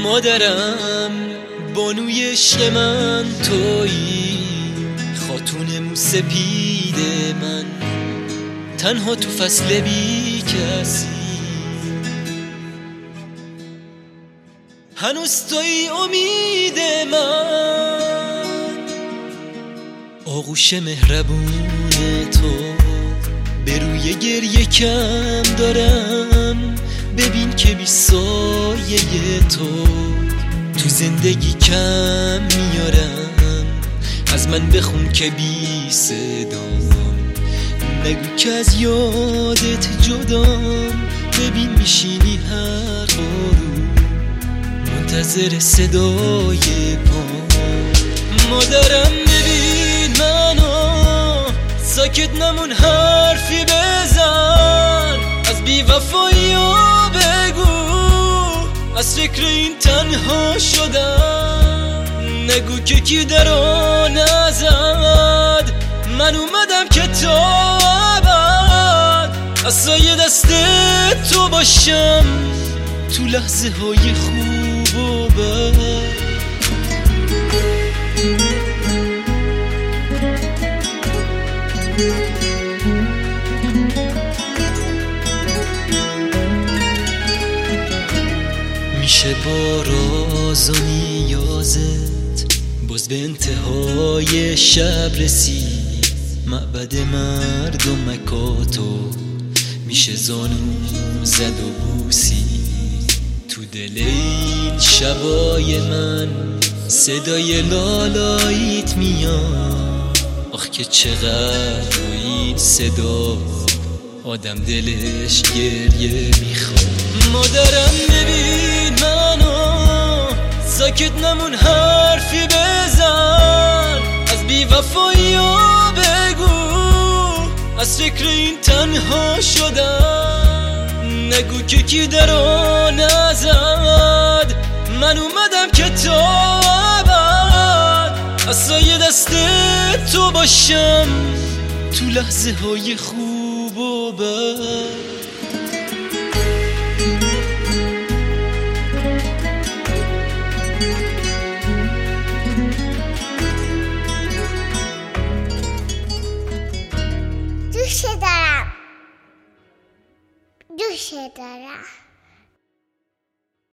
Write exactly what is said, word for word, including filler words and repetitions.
مادرم بانوی عشق من تویی، خاتون موسپید من، تنها تو فصل بی کسی. هنوز تویی امید من، آغوش مهربون تو. به روی گریه کم دارم، ببین که بی سایه تو تو زندگی کم میارم. از من بخون که بی صدام، نگو که از یادت جدام. ببین میشینی هر غروب منتظر صدای پام. مادرم ببین منو، ساکت نمون حرفی بزن. از بی وفایی بگو، از فکر این تنها شدم. نگو که کی درو نزد، من اومدم که تا ابد از سایه دست تو باشم، تو لحظه های خوب و بد. میشه با راز و نیازت باز به انتهای شب رسید. معبد مردم مکاتو میشه زانو زد و بوسی. تو دل این شبای من صدای لالاییت میاد. آخ که چقدر این صدا آدم دلش گریه میخواد. مادرم ببین منو، ساکت نمون حرفی بزن. از بی وفایی بگو، از فکر این تنها شدم. نگو که کی درو نزد، من اومدم که تا ابد از سایه دست تو باشم، تو لحظه های خوب و بد. دوست دارم، دوست دارم.